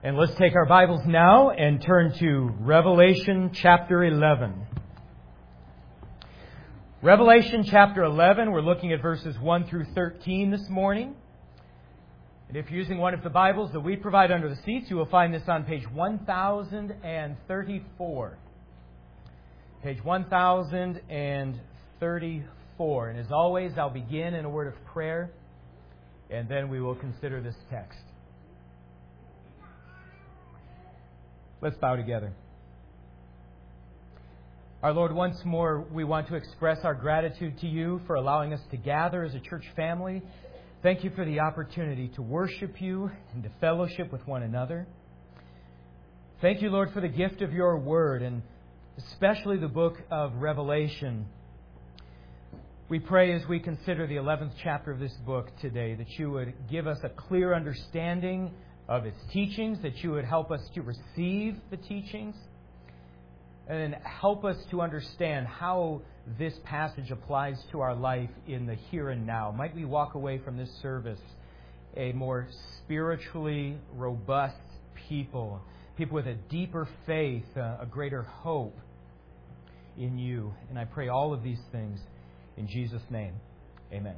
And let's take our Bibles now and turn to Revelation chapter 11. Revelation chapter 11, we're looking at verses 1 through 13 this morning. And if you're using one of the Bibles that we provide under the seats, you will find this on page 1034. Page 1034. And as always, I'll begin in a word of prayer, and then we will consider this text. Let's bow together. Our Lord, once more we want to express our gratitude to You for allowing us to gather as a church family. Thank You for the opportunity to worship You and to fellowship with one another. Thank You, Lord, for the gift of Your Word, and especially the book of Revelation. We pray as we consider the 11th chapter of this book today that You would give us a clear understanding of its teachings, that You would help us to receive the teachings, and help us to understand how this passage applies to our life in the here and now. Might we walk away from this service a more spiritually robust people with a deeper faith, a greater hope in You. And I pray all of these things in Jesus' name. Amen.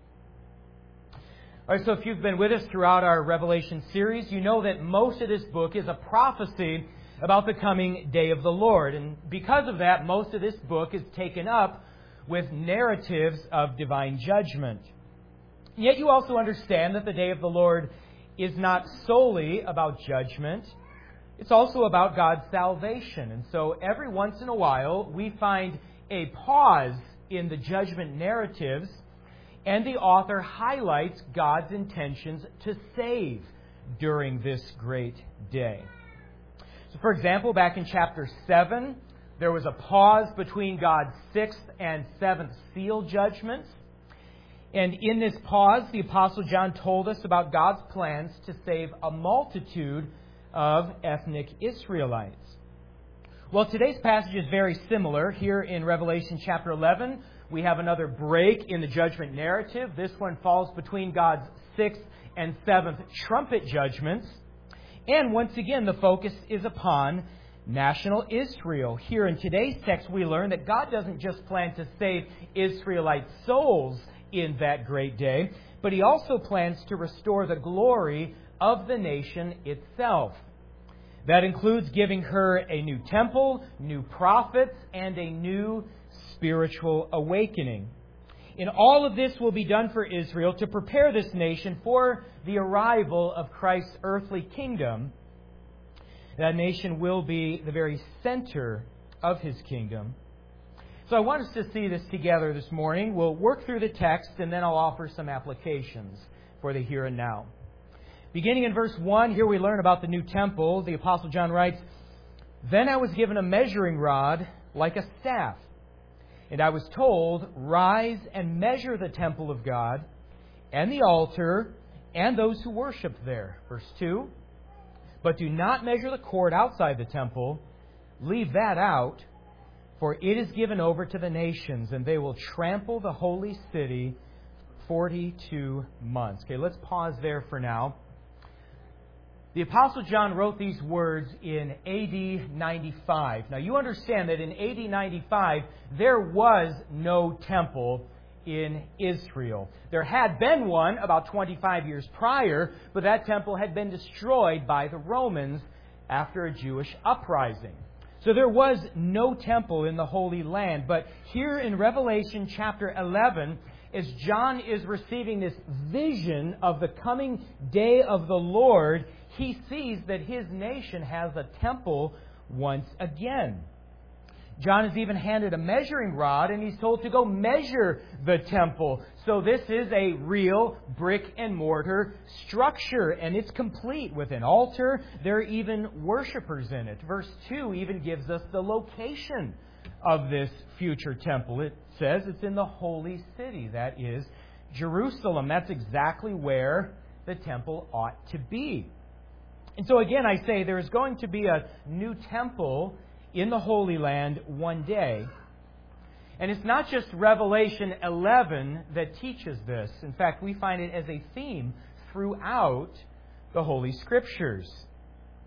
All right, so if you've been with us throughout our Revelation series, you know that most of this book is a prophecy about the coming day of the Lord. And because of that, most of this book is taken up with narratives of divine judgment. Yet you also understand that the day of the Lord is not solely about judgment. It's also about God's salvation. And so every once in a while, we find a pause in the judgment narratives, and the author highlights God's intentions to save during this great day. So, for example, back in chapter 7, there was a pause between God's 6th and 7th seal judgments. And in this pause, the Apostle John told us about God's plans to save a multitude of ethnic Israelites. Well, today's passage is very similar. Here in Revelation chapter 11, we have another break in the judgment narrative. This one falls between God's 6th and 7th trumpet judgments. And once again, the focus is upon national Israel. Here in today's text, we learn that God doesn't just plan to save Israelite souls in that great day, but He also plans to restore the glory of the nation itself. That includes giving her a new temple, new prophets, and a new spiritual awakening. And all of this will be done for Israel to prepare this nation for the arrival of Christ's earthly kingdom. That nation will be the very center of His kingdom. So I want us to see this together this morning. We'll work through the text, and then I'll offer some applications for the here and now. Beginning in verse 1, here we learn about the new temple. The Apostle John writes, "Then I was given a measuring rod like a staff, and I was told, 'Rise and measure the temple of God, and the altar, and those who worship there.'" Verse 2, "But do not measure the court outside the temple. Leave that out, for it is given over to the nations, and they will trample the holy city 42 months." Okay, let's pause there for now. The Apostle John wrote these words in AD 95. Now, you understand that in AD 95, there was no temple in Israel. There had been one about 25 years prior, but that temple had been destroyed by the Romans after a Jewish uprising. So there was no temple in the Holy Land. But here in Revelation chapter 11, as John is receiving this vision of the coming day of the Lord, he sees that his nation has a temple once again. John is even handed a measuring rod, and he's told to go measure the temple. So this is a real brick and mortar structure, and it's complete with an altar. There are even worshipers in it. Verse 2 even gives us the location of this future temple. It says it's in the holy city, that is Jerusalem. That's exactly where the temple ought to be. And so again, I say there is going to be a new temple in the Holy Land one day. And it's not just Revelation 11 that teaches this. In fact, we find it as a theme throughout the Holy Scriptures.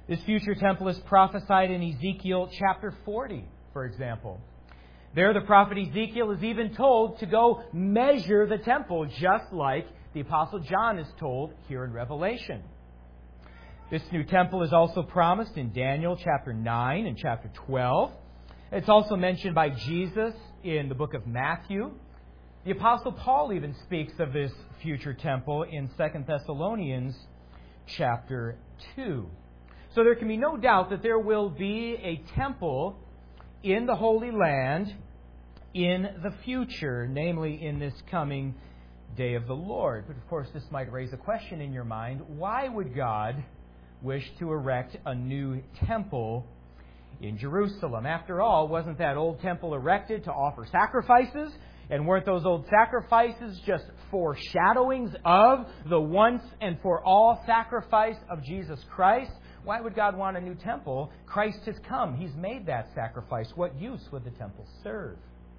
This future temple is prophesied in Ezekiel chapter 40, for example. There, the prophet Ezekiel is even told to go measure the temple, just like the Apostle John is told here in Revelation. This new temple is also promised in Daniel chapter 9 and chapter 12. It's also mentioned by Jesus in the book of Matthew. The Apostle Paul even speaks of this future temple in 2 Thessalonians chapter 2. So there can be no doubt that there will be a temple in the Holy Land in the future, namely in this coming day of the Lord. But of course, this might raise a question in your mind. Why would God wish to erect a new temple in Jerusalem? After all, wasn't that old temple erected to offer sacrifices? And weren't those old sacrifices just foreshadowings of the once and for all sacrifice of Jesus Christ? Why would God want a new temple? Christ has come. He's made that sacrifice. What use would the temple serve?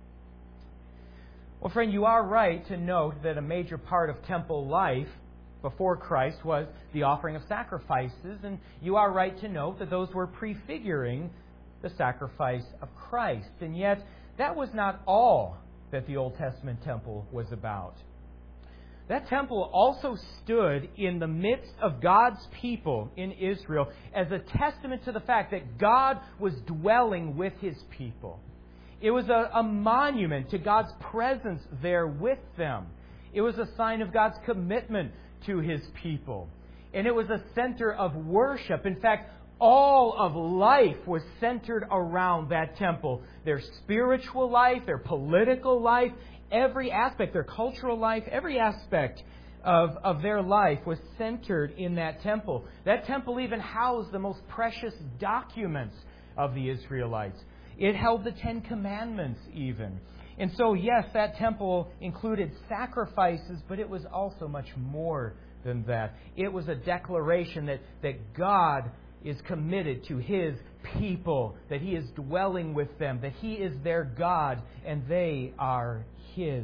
Well, friend, you are right to note that a major part of temple life before Christ was the offering of sacrifices, and you are right to note that those were prefiguring the sacrifice of Christ. And yet, that was not all that the Old Testament temple was about. That temple also stood in the midst of God's people in Israel as a testament to the fact that God was dwelling with His people. It was a monument to God's presence there with them. It was a sign of God's commitment to His people. And it was a center of worship. In fact, all of life was centered around that temple. Their spiritual life, their political life, every aspect, their cultural life, every aspect of their life was centered in that temple. That temple even housed the most precious documents of the Israelites. It held the Ten Commandments even. And so, yes, that temple included sacrifices, but it was also much more than that. It was a declaration that God is committed to His people, that He is dwelling with them, that He is their God, and they are His.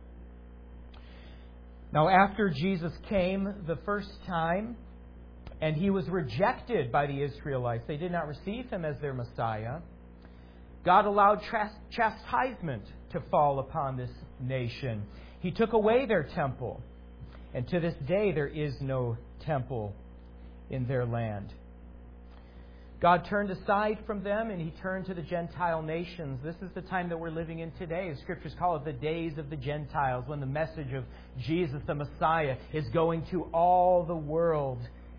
Now, after Jesus came the first time, and He was rejected by the Israelites, they did not receive Him as their Messiah, God allowed chastisement to fall upon this nation. He took away their temple, and to this day there is no temple in their land. God turned aside from them, and He turned to the Gentile nations. This is the time that we're living in today. The Scriptures call it the days of the Gentiles, when the message of Jesus, the Messiah, is going to all the world.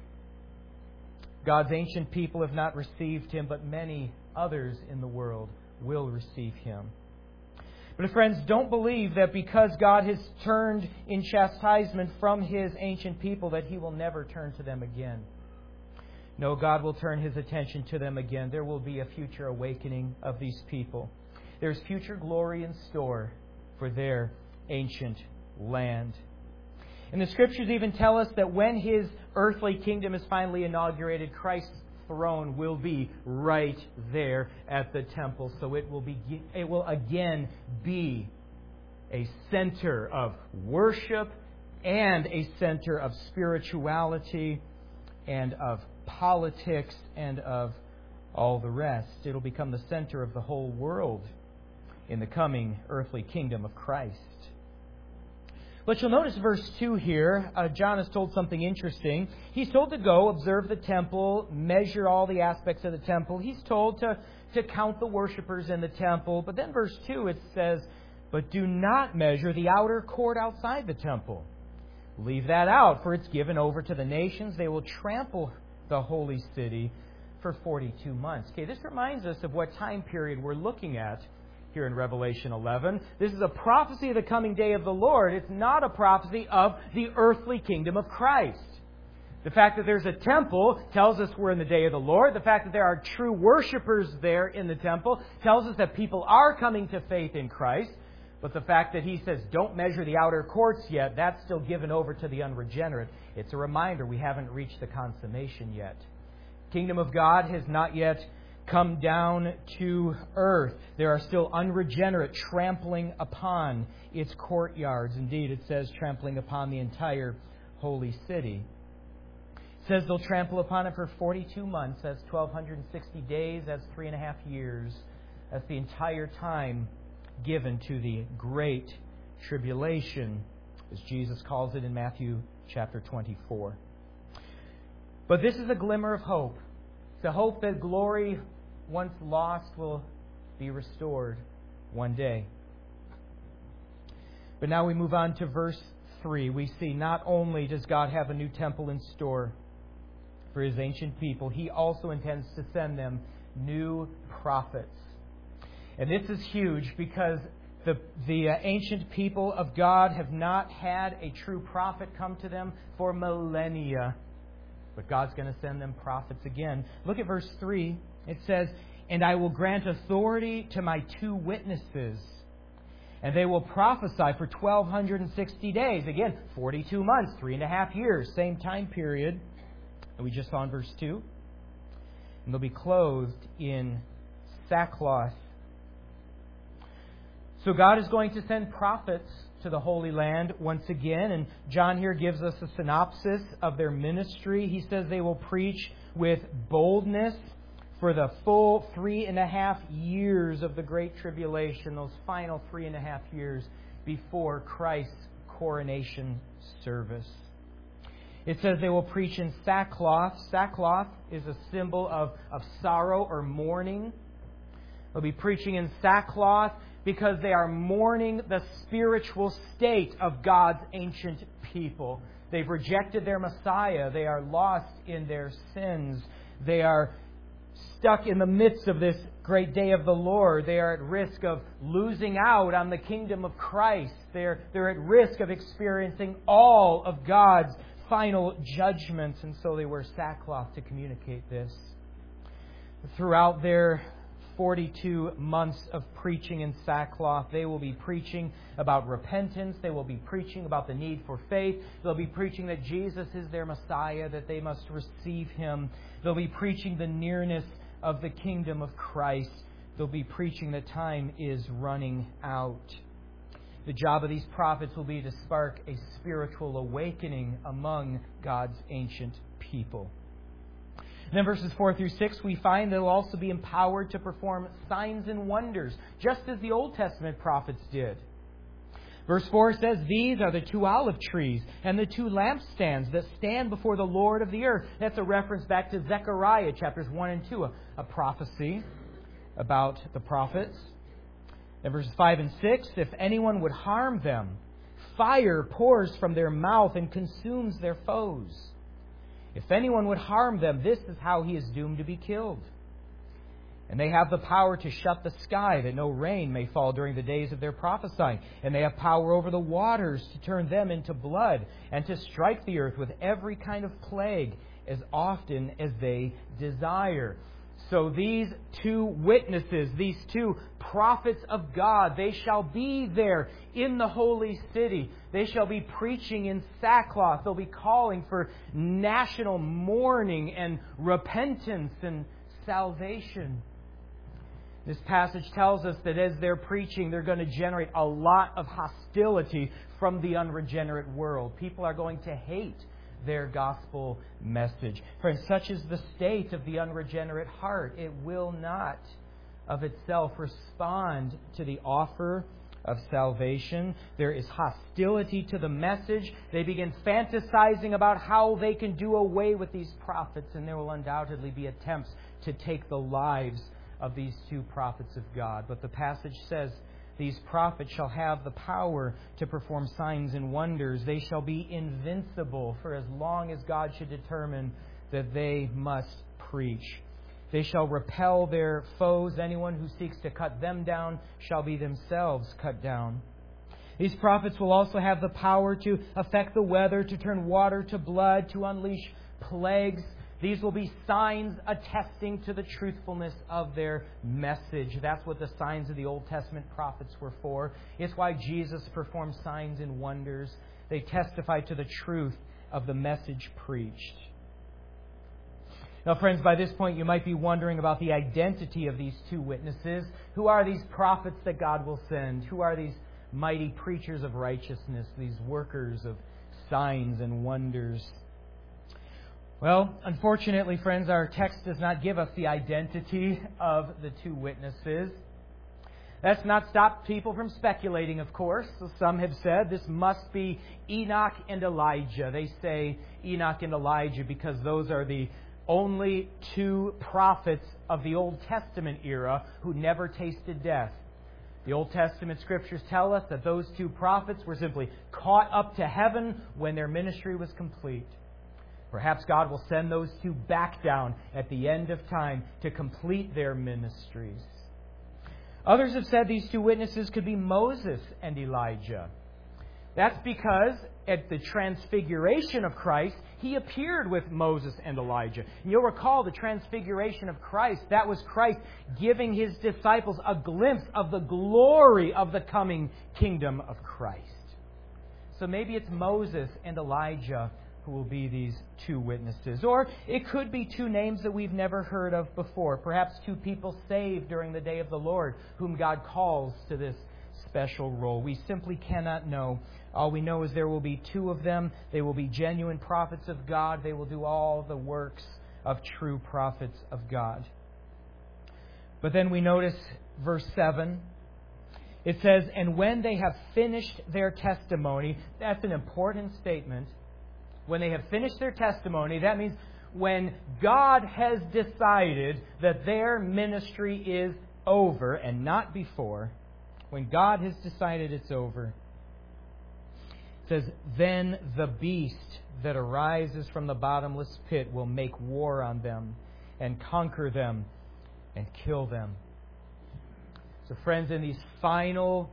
God's ancient people have not received Him, but many others in the world will receive Him. But friends, don't believe that because God has turned in chastisement from His ancient people that He will never turn to them again. No, God will turn His attention to them again. There will be a future awakening of these people. There's future glory in store for their ancient land. And the Scriptures even tell us that when His earthly kingdom is finally inaugurated, Christ's throne will be right there at the temple. So it will again be a center of worship and a center of spirituality and of politics and of all the rest. It'll become the center of the whole world in the coming earthly kingdom of Christ. But you'll notice verse 2 here, John is told something interesting. He's told to go observe the temple, measure all the aspects of the temple. He's told to count the worshipers in the temple. But then verse 2 it says, "But do not measure the outer court outside the temple. Leave that out, for it's given over to the nations. They will trample the holy city for 42 months." Okay, this reminds us of what time period we're looking at here in Revelation 11. This is a prophecy of the coming day of the Lord. It's not a prophecy of the earthly kingdom of Christ. The fact that there's a temple tells us we're in the day of the Lord. The fact that there are true worshipers there in the temple tells us that people are coming to faith in Christ. But the fact that He says, don't measure the outer courts yet, that's still given over to the unregenerate. It's a reminder we haven't reached the consummation yet. Kingdom of God has not yet come down to earth. There are still unregenerate trampling upon its courtyards. Indeed, it says trampling upon the entire holy city. It says they'll trample upon it for 42 months. That's 1,260 days. That's 3.5 years. That's the entire time given to the Great Tribulation, as Jesus calls it in Matthew chapter 24. But this is a glimmer of hope. It's a hope that glory, once lost, will be restored one day. But now we move on to verse 3. We see not only does God have a new temple in store for His ancient people, He also intends to send them new prophets. And this is huge because the ancient people of God have not had a true prophet come to them for millennia. But God's going to send them prophets again. Look at verse 3. It says, "And I will grant authority to my 2 witnesses, and they will prophesy for 1,260 days." Again, 42 months, 3.5 years, same time period that we just saw in verse 2. "And they'll be clothed in sackcloth." So God is going to send prophets to the Holy Land once again. And John here gives us a synopsis of their ministry. He says they will preach with boldness for the full 3.5 years of the Great Tribulation, those final 3.5 years before Christ's coronation service. It says they will preach in sackcloth. Sackcloth is a symbol of sorrow or mourning. They'll be preaching in sackcloth because they are mourning the spiritual state of God's ancient people. They've rejected their Messiah. They are lost in their sins. They are stuck in the midst of this great day of the Lord. They are at risk of losing out on the kingdom of Christ. They're at risk of experiencing all of God's final judgments, and so they wear sackcloth to communicate this. Throughout their 42 months of preaching in sackcloth, they will be preaching about repentance. They will be preaching about the need for faith. They'll be preaching that Jesus is their Messiah, that they must receive Him. They'll be preaching the nearness of the kingdom of Christ. They'll be preaching that time is running out. The job of these prophets will be to spark a spiritual awakening among God's ancient people. And then verses 4 through 6, we find they'll also be empowered to perform signs and wonders, just as the Old Testament prophets did. Verse 4 says, "These are the 2 olive trees and the 2 lampstands that stand before the Lord of the earth." That's a reference back to Zechariah chapters 1 and 2, a prophecy about the prophets. And verses 5 and 6, "If anyone would harm them, fire pours from their mouth and consumes their foes. If anyone would harm them, this is how he is doomed to be killed. And they have the power to shut the sky, that no rain may fall during the days of their prophesying. And they have power over the waters to turn them into blood, and to strike the earth with every kind of plague as often as they desire." So these 2 witnesses, these 2 prophets of God, they shall be there in the holy city. They shall be preaching in sackcloth. They'll be calling for national mourning and repentance and salvation. This passage tells us that as they're preaching, they're going to generate a lot of hostility from the unregenerate world. People are going to hate their gospel message. Friends, such is the state of the unregenerate heart. It will not of itself respond to the offer of salvation. There is hostility to the message. They begin fantasizing about how they can do away with these prophets, and there will undoubtedly be attempts to take the lives of these 2 prophets of God. But the passage says, "These prophets shall have the power to perform signs and wonders. They shall be invincible for as long as God should determine that they must preach. They shall repel their foes. Anyone who seeks to cut them down shall be themselves cut down." These prophets will also have the power to affect the weather, to turn water to blood, to unleash plagues. These will be signs attesting to the truthfulness of their message. That's what the signs of the Old Testament prophets were for. It's why Jesus performed signs and wonders. They testify to the truth of the message preached. Now, friends, by this point you might be wondering about the identity of these 2 witnesses. Who are these prophets that God will send? Who are these mighty preachers of righteousness, these workers of signs and wonders? Well, unfortunately, friends, our text does not give us the identity of the two witnesses. That's not stopped people from speculating, of course. Some have said this must be Enoch and Elijah. They say Enoch and Elijah because those are the only two prophets of the Old Testament era who never tasted death. The Old Testament Scriptures tell us that those two prophets were simply caught up to heaven when their ministry was complete. Perhaps God will send those two back down at the end of time to complete their ministries. Others have said these two witnesses could be Moses and Elijah. That's because at the transfiguration of Christ, He appeared with Moses and Elijah. And you'll recall the transfiguration of Christ. That was Christ giving His disciples a glimpse of the glory of the coming kingdom of Christ. So maybe it's Moses and Elijah who will be these two witnesses. Or it could be two names that we've never heard of before. Perhaps two people saved during the day of the Lord whom God calls to this special role. We simply cannot know. All we know is there will be two of them. They will be genuine prophets of God. They will do all the works of true prophets of God. But then we notice verse 7. It says, "And when they have finished their testimony," that's an important statement. When they have finished their testimony, that means when God has decided that their ministry is over and not before, when God has decided it's over, it says, "Then the beast that arises from the bottomless pit will make war on them and conquer them and kill them." So friends, in these final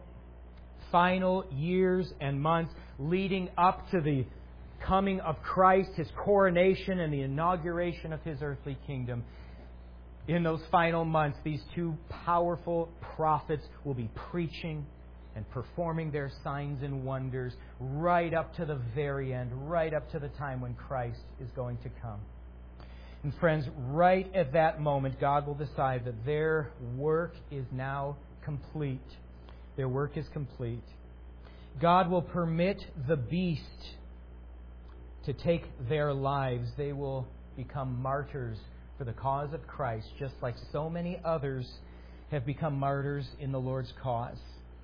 years and months leading up to the coming of Christ, His coronation and the inauguration of His earthly kingdom, in those final months, these two powerful prophets will be preaching and performing their signs and wonders right up to the very end, right up to the time when Christ is going to come. And friends, right at that moment, God will decide that their work is now complete. Their work is complete. God will permit the beast to take their lives. They will become martyrs for the cause of Christ, just like so many others have become martyrs in the Lord's cause.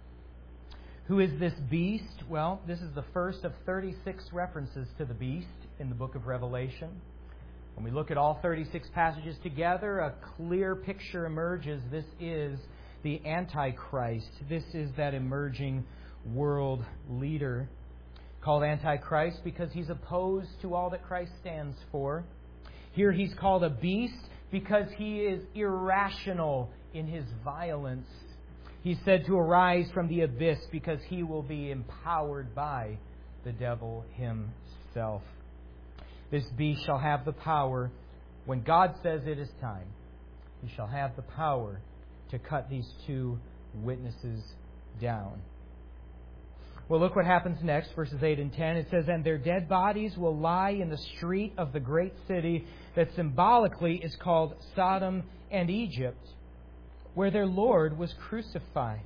Who is this beast? Well, this is the first of 36 references to the beast in the book of Revelation. When we look at all 36 passages together, a clear picture emerges. This is the Antichrist. This is that emerging world leader, called Antichrist because he's opposed to all that Christ stands for. Here he's called a beast because he is irrational in his violence. He's said to arise from the abyss because he will be empowered by the devil himself. This beast shall have the power, when God says it is time, he shall have the power to cut these two witnesses down. Well, look what happens next, verses 8 and 10. It says, "And their dead bodies will lie in the street of the great city that symbolically is called Sodom and Egypt, where their Lord was crucified."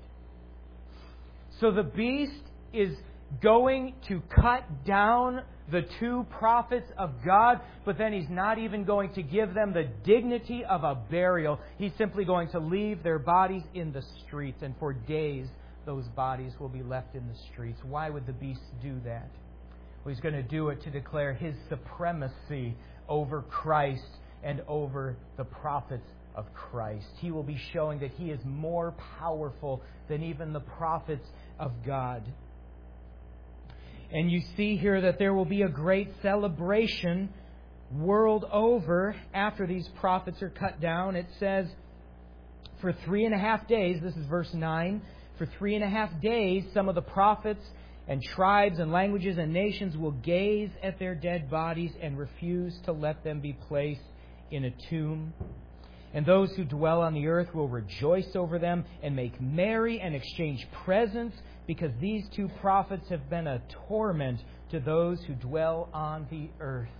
So the beast is going to cut down the two prophets of God, but then he's not even going to give them the dignity of a burial. He's simply going to leave their bodies in the streets, and for days those bodies will be left in the streets. Why would the beast do that? Well, he's going to do it to declare his supremacy over Christ and over the prophets of Christ. He will be showing that he is more powerful than even the prophets of God. And you see here that there will be a great celebration world over after these prophets are cut down. It says, for 3.5 days, this is verse 9, for 3.5 days, some of the prophets and tribes and languages and nations will gaze at their dead bodies and refuse to let them be placed in a tomb. And those who dwell on the earth will rejoice over them and make merry and exchange presents, because these two prophets have been a torment to those who dwell on the earth.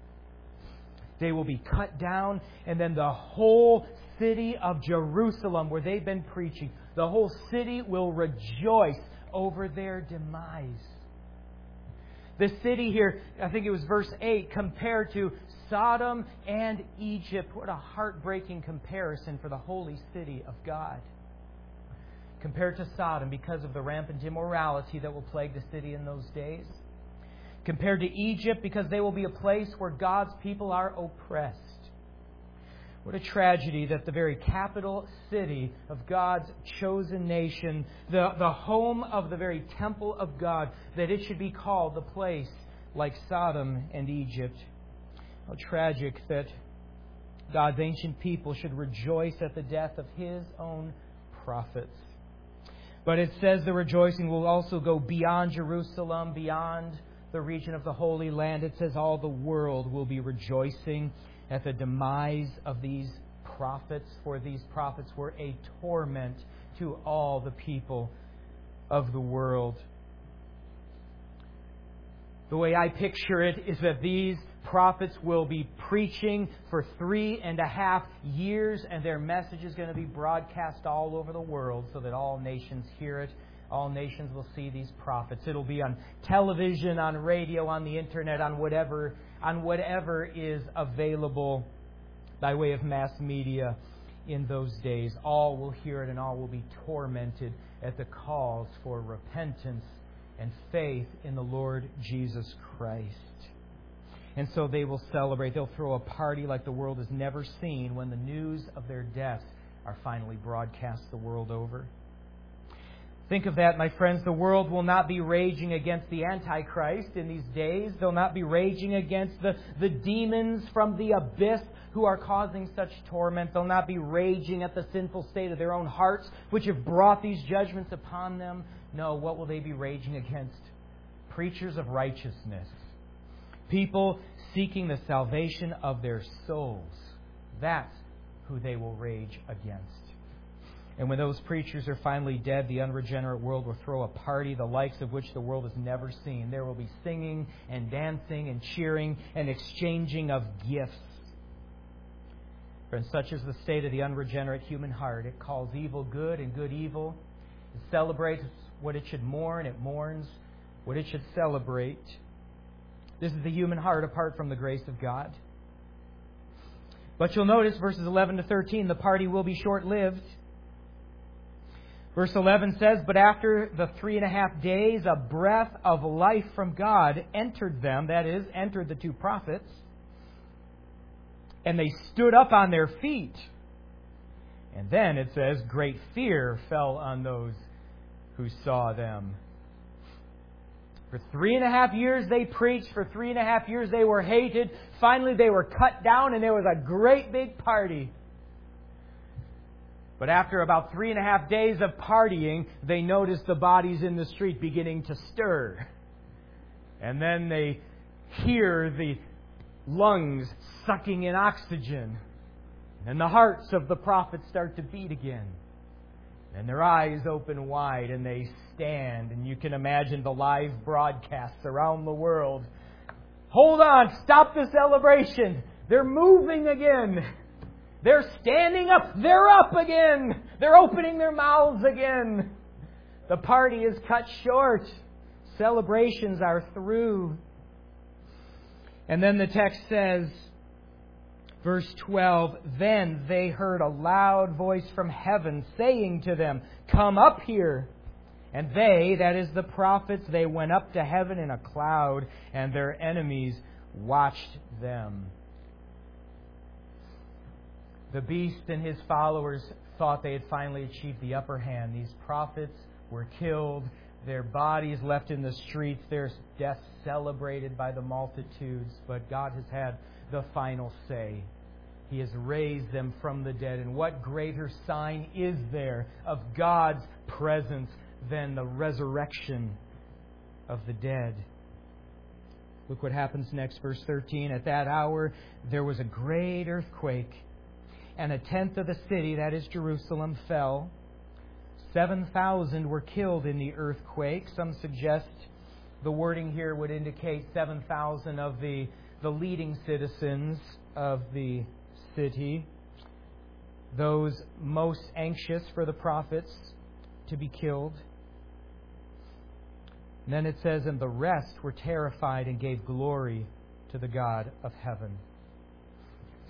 They will be cut down, and then the whole city of Jerusalem, where they've been preaching, the whole city will rejoice over their demise. The city here, I think it was verse 8, compared to Sodom and Egypt. What a heartbreaking comparison for the holy city of God. Compared to Sodom because of the rampant immorality that will plague the city in those days. Compared to Egypt because they will be a place where God's people are oppressed. What a tragedy that the very capital city of God's chosen nation, the home of the very temple of God, that it should be called the place like Sodom and Egypt. How tragic that God's ancient people should rejoice at the death of His own prophets. But it says the rejoicing will also go beyond Jerusalem, beyond the region of the Holy Land. It says all the world will be rejoicing at the demise of these prophets, for these prophets were a torment to all the people of the world. The way I picture it is that these prophets will be preaching for 3.5 years, and their message is going to be broadcast all over the world so that all nations hear it. All nations will see these prophets. It'll be on television, on radio, on the internet, on whatever is available by way of mass media in those days. All will hear it, and all will be tormented at the calls for repentance and faith in the Lord Jesus Christ. And so they will celebrate. They'll throw a party like the world has never seen when the news of their deaths are finally broadcast the world over. Think of that, my friends. The world will not be raging against the Antichrist in these days. They'll not be raging against the demons from the abyss who are causing such torment. They'll not be raging at the sinful state of their own hearts, which have brought these judgments upon them. No, what will they be raging against? Preachers of righteousness. People seeking the salvation of their souls. That's who they will rage against. And when those preachers are finally dead, the unregenerate world will throw a party the likes of which the world has never seen. There will be singing and dancing and cheering and exchanging of gifts. Friends, such is the state of the unregenerate human heart. It calls evil good and good evil. It celebrates what it should mourn. It mourns what it should celebrate. This is the human heart apart from the grace of God. But you'll notice verses 11 to 13, the party will be short-lived. Verse 11 says, "But after the 3.5 days, a breath of life from God entered them," that is, entered the two prophets, "and they stood up on their feet." And then it says, "Great fear fell on those who saw them." For 3.5 years they preached. For 3.5 years they were hated. Finally they were cut down and there was a great big party. But after about 3.5 days of partying, they noticed the bodies in the street beginning to stir. And then they hear the lungs sucking in oxygen. And the hearts of the prophets start to beat again. And their eyes open wide and they stand. And you can imagine the live broadcasts around the world. Hold on, stop the celebration. They're moving again. They're standing up. They're up again. They're opening their mouths again. The party is cut short. Celebrations are through. And then the text says, verse 12, "Then they heard a loud voice from heaven saying to them, 'Come up here.' And they," that is the prophets, "they went up to heaven in a cloud, and their enemies watched them." The beast and his followers thought they had finally achieved the upper hand. These prophets were killed, their bodies left in the streets, their deaths celebrated by the multitudes. But God has had the final say. He has raised them from the dead. And what greater sign is there of God's presence than the resurrection of the dead? Look what happens next, verse 13. "At that hour there was a great earthquake, and 1/10 of the city," that is Jerusalem, "fell. 7,000 were killed in the earthquake." Some suggest the wording here would indicate 7,000 of the leading citizens of the city, those most anxious for the prophets to be killed. And then it says, "And the rest were terrified and gave glory to the God of heaven."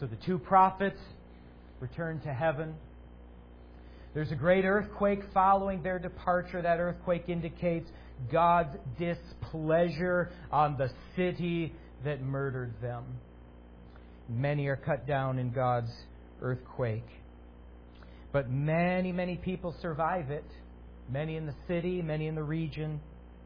So the two prophets return to heaven. There's a great earthquake following their departure. That earthquake indicates God's displeasure on the city that murdered them. Many are cut down in God's earthquake. But many, many people survive it. Many in the city, many in the region.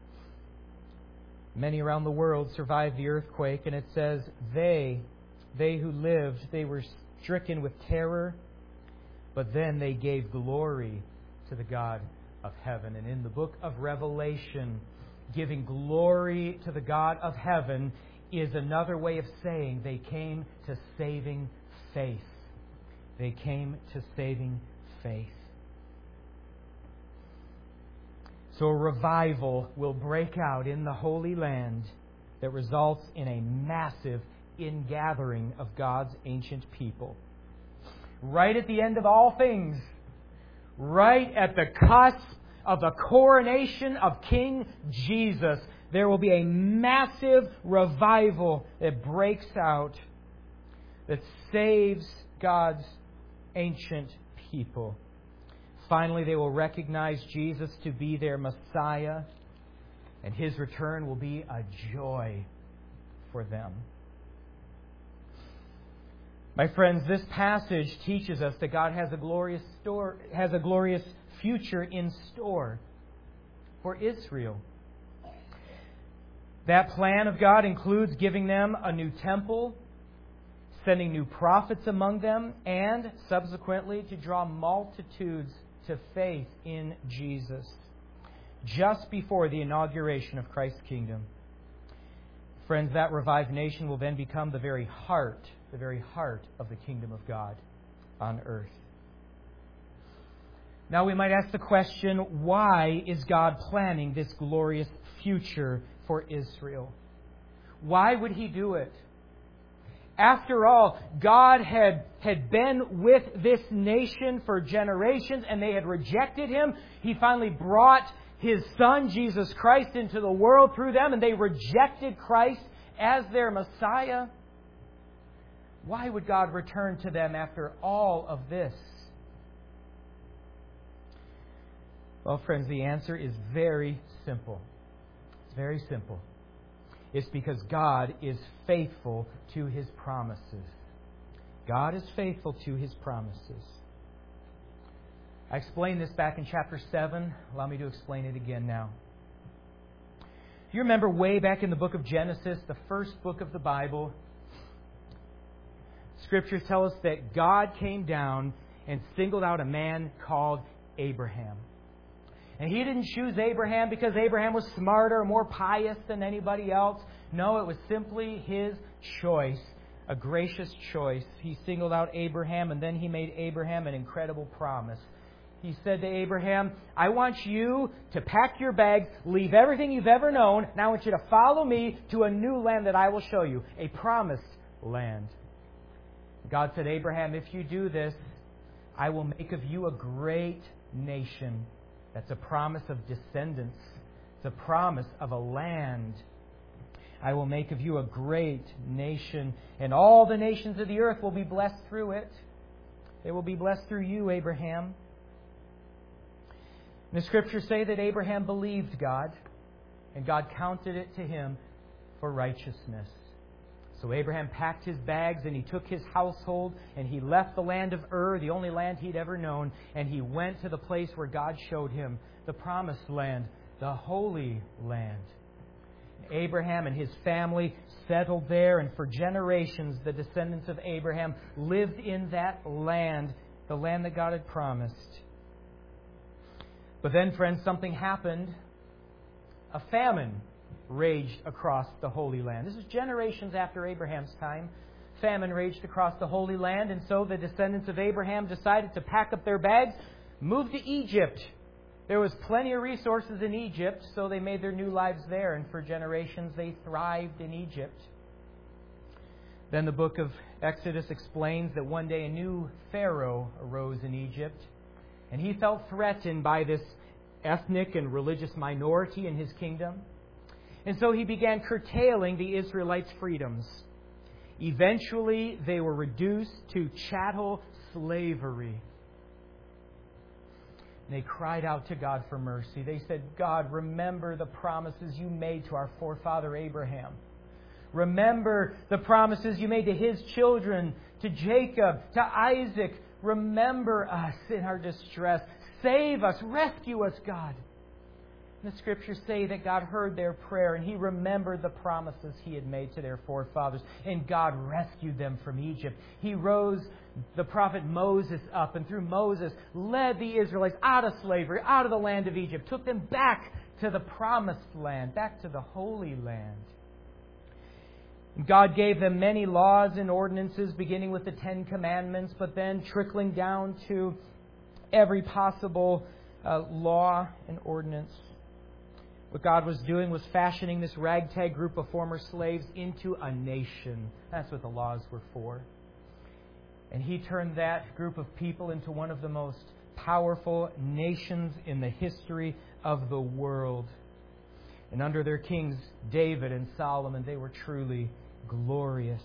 Many around the world survived the earthquake. And it says, they who lived, they were stricken with terror, but then they gave glory to the God of heaven. And in the book of Revelation, giving glory to the God of heaven is another way of saying they came to saving faith. They came to saving faith. So a revival will break out in the Holy Land that results in a massive ingathering of God's ancient people. Right at the end of all things, right at the cusp of the coronation of King Jesus, there will be a massive revival that breaks out that saves God's ancient people. Finally, they will recognize Jesus to be their Messiah, and His return will be a joy for them. My friends, this passage teaches us that God has a glorious future in store for Israel. That plan of God includes giving them a new temple, sending new prophets among them, and subsequently to draw multitudes to faith in Jesus just before the inauguration of Christ's kingdom. Friends, that revived nation will then become the very heart of the kingdom of God on earth. Now we might ask the question, why is God planning this glorious future for Israel? Why would He do it? After all, God had been with this nation for generations and they had rejected Him. He finally brought His Son, Jesus Christ, into the world through them, and they rejected Christ as their Messiah. Why would God return to them after all of this? Well, friends, the answer is very simple. It's very simple. It's because God is faithful to His promises. God is faithful to His promises. I explained this back in chapter 7. Allow me to explain it again now. Do you remember way back in the book of Genesis, the first book of the Bible? Scriptures tell us that God came down and singled out a man called Abraham. And He didn't choose Abraham because Abraham was smarter or more pious than anybody else. No, it was simply His choice, a gracious choice. He singled out Abraham, and then He made Abraham an incredible promise. He said to Abraham, I want you to pack your bags, leave everything you've ever known. Now I want you to follow me to a new land that I will show you, a promised land. God said, Abraham, if you do this, I will make of you a great nation. That's a promise of descendants. It's a promise of a land. I will make of you a great nation, and all the nations of the earth will be blessed through it. They will be blessed through you, Abraham. And the Scriptures say that Abraham believed God, and God counted it to him for righteousness. So Abraham packed his bags and he took his household and he left the land of Ur, the only land he'd ever known, and he went to the place where God showed him, the promised land, the Holy Land. Abraham and his family settled there, and for generations the descendants of Abraham lived in that land, the land that God had promised. But then, friends, something happened. A famine raged across the Holy Land. This is generations after Abraham's time. Famine raged across the Holy Land, and so the descendants of Abraham decided to pack up their bags, move to Egypt. There was plenty of resources in Egypt, so they made their new lives there, and for generations they thrived in Egypt. Then the book of Exodus explains that one day a new Pharaoh arose in Egypt, and he felt threatened by this ethnic and religious minority in his kingdom. And so he began curtailing the Israelites' freedoms. Eventually, they were reduced to chattel slavery. And they cried out to God for mercy. They said, God, remember the promises you made to our forefather Abraham. Remember the promises you made to his children, to Jacob, to Isaac. Remember us in our distress. Save us. Rescue us, God. And the Scriptures say that God heard their prayer and He remembered the promises He had made to their forefathers. And God rescued them from Egypt. He rose the prophet Moses up, and through Moses led the Israelites out of slavery, out of the land of Egypt, took them back to the promised land, back to the Holy Land. God gave them many laws and ordinances, beginning with the Ten Commandments, but then trickling down to every possible law and ordinance. What God was doing was fashioning this ragtag group of former slaves into a nation. That's what the laws were for. And He turned that group of people into one of the most powerful nations in the history of the world. And under their kings, David and Solomon, they were truly glorious.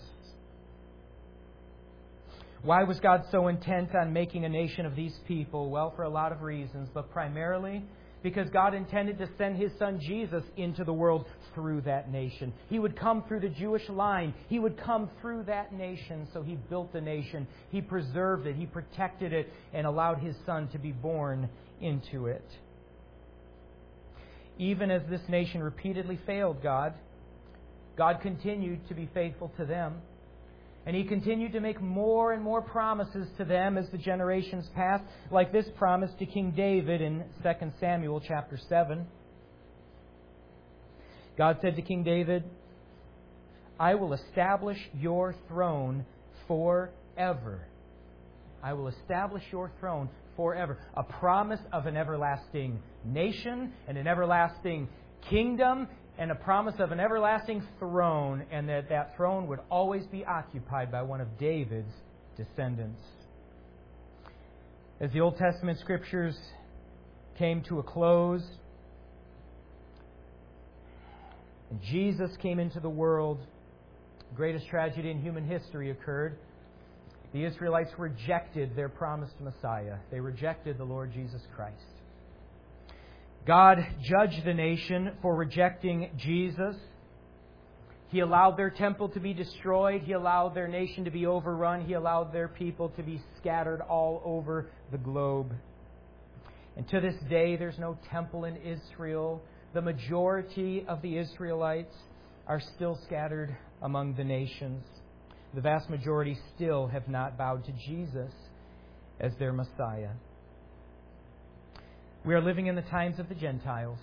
Why was God so intent on making a nation of these people? Well, for a lot of reasons, but primarily because God intended to send His Son Jesus into the world through that nation. He would come through the Jewish line. He would come through that nation. So He built the nation. He preserved it. He protected it and allowed His Son to be born into it. Even as this nation repeatedly failed God, God continued to be faithful to them. And He continued to make more and more promises to them as the generations passed, like this promise to King David in 2 Samuel chapter 7. God said to King David, I will establish your throne forever. I will establish your throne forever. A promise of an everlasting nation and an everlasting kingdom, and a promise of an everlasting throne, and that throne would always be occupied by one of David's descendants. As the Old Testament Scriptures came to a close, and Jesus came into the world, the greatest tragedy in human history occurred. The Israelites rejected their promised Messiah. They rejected the Lord Jesus Christ. God judged the nation for rejecting Jesus. He allowed their temple to be destroyed. He allowed their nation to be overrun. He allowed their people to be scattered all over the globe. And to this day, there's no temple in Israel. The majority of the Israelites are still scattered among the nations. The vast majority still have not bowed to Jesus as their Messiah. We are living in the times of the Gentiles.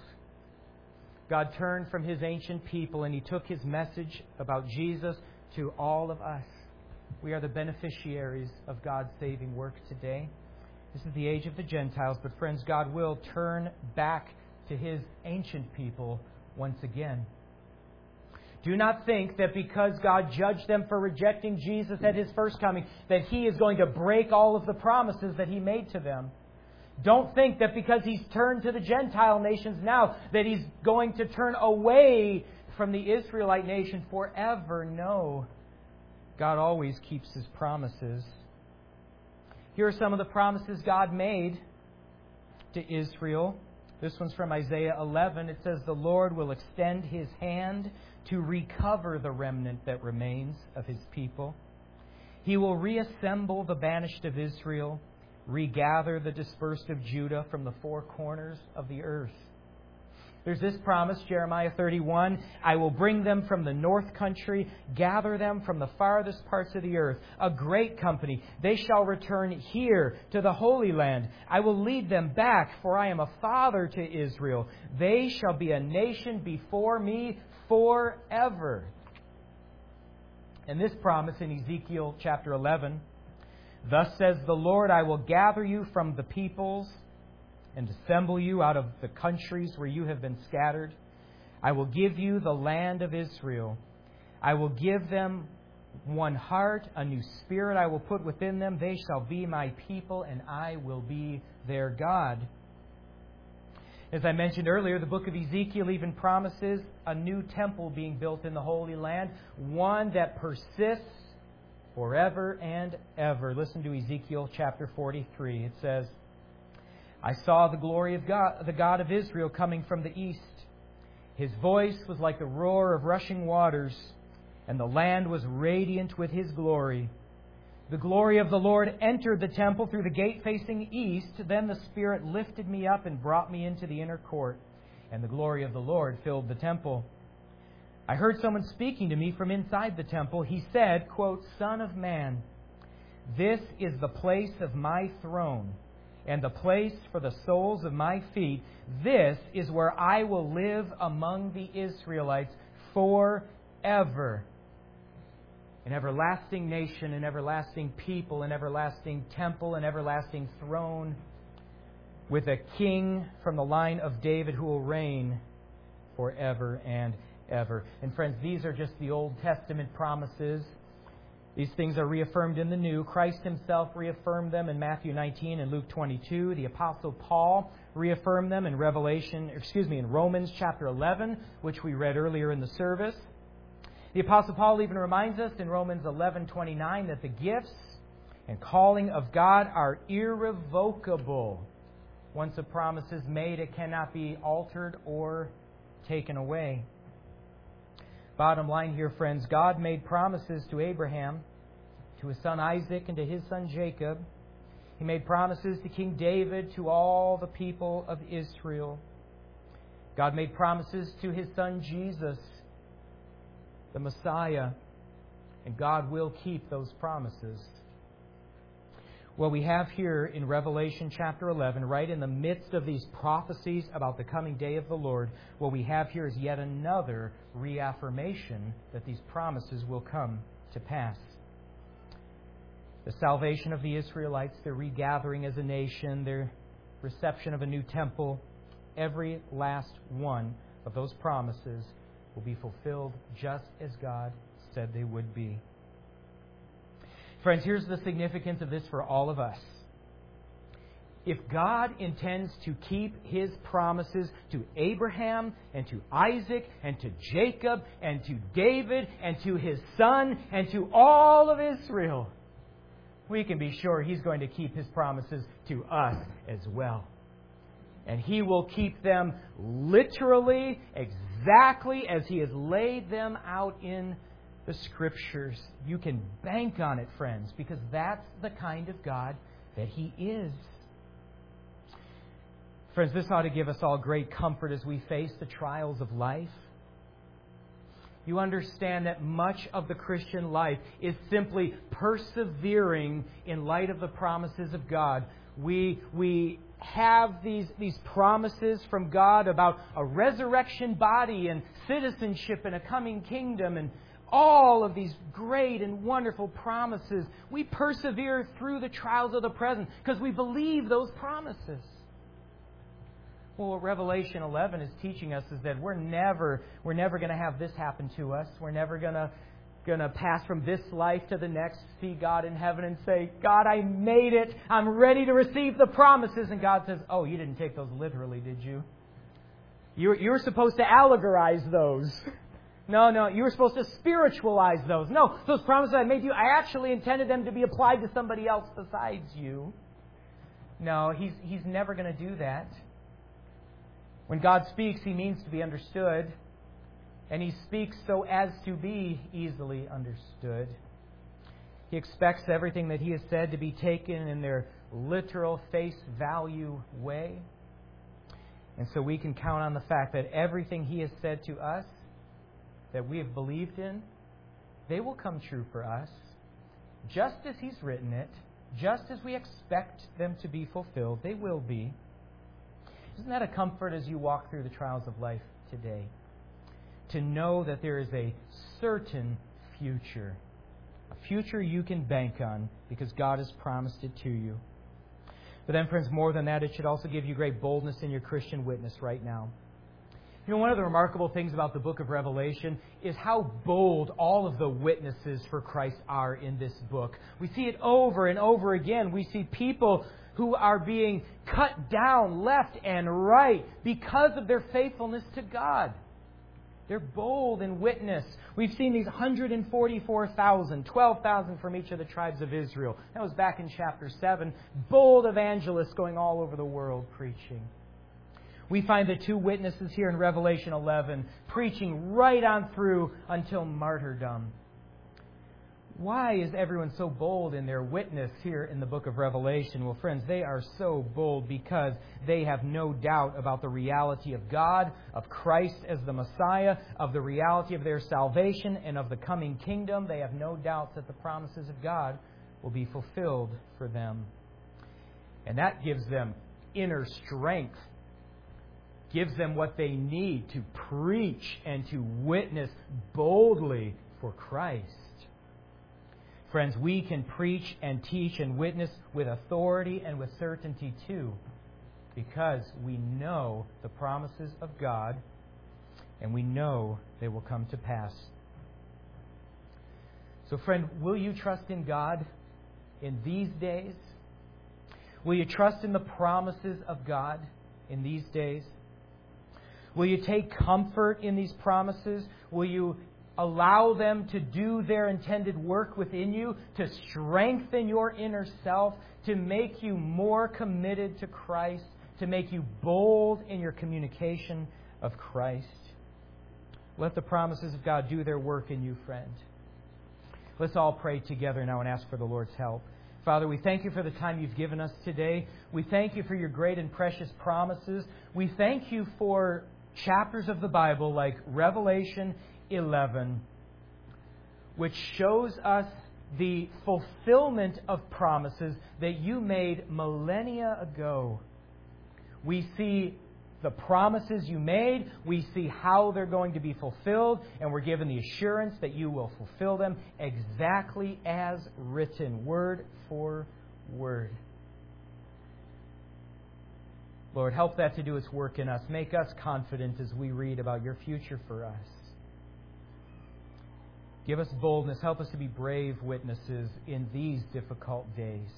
God turned from His ancient people and He took His message about Jesus to all of us. We are the beneficiaries of God's saving work today. This is the age of the Gentiles, but friends, God will turn back to His ancient people once again. Do not think that because God judged them for rejecting Jesus at His first coming, that He is going to break all of the promises that He made to them. Don't think that because He's turned to the Gentile nations now, that He's going to turn away from the Israelite nation forever. No. God always keeps His promises. Here are some of the promises God made to Israel. This one's from Isaiah 11. It says, the Lord will extend His hand to recover the remnant that remains of His people. He will reassemble the banished of Israel, regather the dispersed of Judah from the four corners of the earth. There's this promise, Jeremiah 31, I will bring them from the north country, gather them from the farthest parts of the earth, a great company. They shall return here to the Holy Land. I will lead them back, for I am a father to Israel. They shall be a nation before me forever. And this promise in Ezekiel chapter 11, thus says the Lord, I will gather you from the peoples and assemble you out of the countries where you have been scattered. I will give you the land of Israel. I will give them one heart, a new spirit I will put within them. They shall be my people, and I will be their God. As I mentioned earlier, the book of Ezekiel even promises a new temple being built in the Holy Land, one that persists forever and ever. Listen to Ezekiel chapter 43. It says, I saw the glory of God, the God of Israel, coming from the east. His voice was like the roar of rushing waters, and the land was radiant with His glory. The glory of the Lord entered the temple through the gate facing east. Then the Spirit lifted me up and brought me into the inner court, and the glory of the Lord filled the temple. I heard someone speaking to me from inside the temple. He said, quote, Son of man, this is the place of my throne, and the place for the soles of my feet. This is where I will live among the Israelites forever. An everlasting nation, an everlasting people, an everlasting temple, an everlasting throne, with a king from the line of David who will reign forever and ever. And friends, these are just the Old Testament promises. These things are reaffirmed in the New. Christ Himself reaffirmed them in Matthew 19 and Luke 22. The Apostle Paul reaffirmed them in Romans chapter 11, which we read earlier in the service. The Apostle Paul even reminds us in Romans 11:29 that the gifts and calling of God are irrevocable. Once a promise is made, it cannot be altered or taken away. Bottom line here, friends, God made promises to Abraham, to his son Isaac, and to his son Jacob. He made promises to King David, to all the people of Israel. God made promises to His Son Jesus, the Messiah, and God will keep those promises. What we have here in Revelation chapter 11, right in the midst of these prophecies about the coming day of the Lord, what we have here is yet another reaffirmation that these promises will come to pass. The salvation of the Israelites, their regathering as a nation, their reception of a new temple, every last one of those promises will be fulfilled just as God said they would be. Friends, here's the significance of this for all of us. If God intends to keep His promises to Abraham and to Isaac and to Jacob and to David and to his son and to all of Israel, we can be sure He's going to keep His promises to us as well. And He will keep them literally, exactly as He has laid them out in the Scriptures. You can bank on it, friends, because that's the kind of God that He is. Friends, this ought to give us all great comfort as we face the trials of life. You understand that much of the Christian life is persevering in light of the promises of God. We have these promises from God about a resurrection body and citizenship in a coming kingdom and all of these great and wonderful promises. We persevere through the trials of the present because we believe those promises. Well, what Revelation 11 is teaching us is that we're never going to have this happen to us. We're never going to pass from this life to the next, see God in heaven and say, God, I made it. I'm ready to receive the promises. And God says, oh, you didn't take those literally, did you? You were supposed to allegorize those. No, you were supposed to spiritualize those. No, those promises I made you, I actually intended them to be applied to somebody else besides you. No, He's never going to do that. When God speaks, He means to be understood. And He speaks so as to be easily understood. He expects everything that He has said to be taken in their literal face value way. And so we can count on the fact that everything He has said to us that we have believed in, they will come true for us, just as He's written it, just as we expect them to be fulfilled. They will be. Isn't that a comfort as you walk through the trials of life today? To know that there is a certain future. A future you can bank on because God has promised it to you. But then, friends, more than that, it should also give you great boldness in your Christian witness right now. You know, one of the remarkable things about the book of Revelation is how bold all of the witnesses for Christ are in this book. We see it over and over again. We see people who are being cut down left and right because of their faithfulness to God. They're bold in witness. We've seen these 144,000, 12,000 from each of the tribes of Israel. That was back in chapter 7. Bold evangelists going all over the world preaching. We find the two witnesses here in Revelation 11 preaching right on through until martyrdom. Why is everyone so bold in their witness here in the book of Revelation? Well, friends, they are so bold because they have no doubt about the reality of God, of Christ as the Messiah, of the reality of their salvation, and of the coming kingdom. They have no doubts that the promises of God will be fulfilled for them. And that gives them inner strength, gives them what they need to preach and to witness boldly for Christ. Friends, we can preach and teach and witness with authority and with certainty too, because we know the promises of God and we know they will come to pass. So, friend, will you trust in God in these days? Will you trust in the promises of God in these days? Will you take comfort in these promises? Will you allow them to do their intended work within you, to strengthen your inner self, to make you more committed to Christ, to make you bold in your communication of Christ? Let the promises of God do their work in you, friend. Let's all pray together now and ask for the Lord's help. Father, we thank you for the time you've given us today. We thank you for your great and precious promises. We thank you for chapters of the Bible like Revelation 11, which shows us the fulfillment of promises that you made millennia ago. We see the promises you made, we see how they're going to be fulfilled, and we're given the assurance that you will fulfill them exactly as written, word for word. Lord, help that to do its work in us. Make us confident as we read about your future for us. Give us boldness. Help us to be brave witnesses in these difficult days.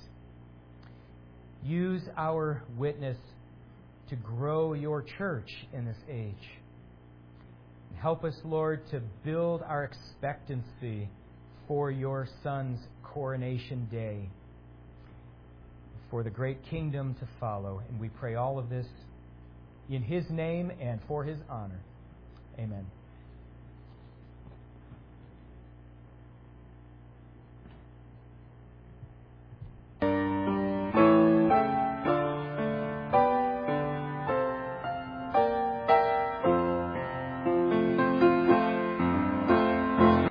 Use our witness to grow your church in this age. Help us, Lord, to build our expectancy for your Son's coronation day, for the great kingdom to follow. And we pray all of this in His name and for His honor. Amen.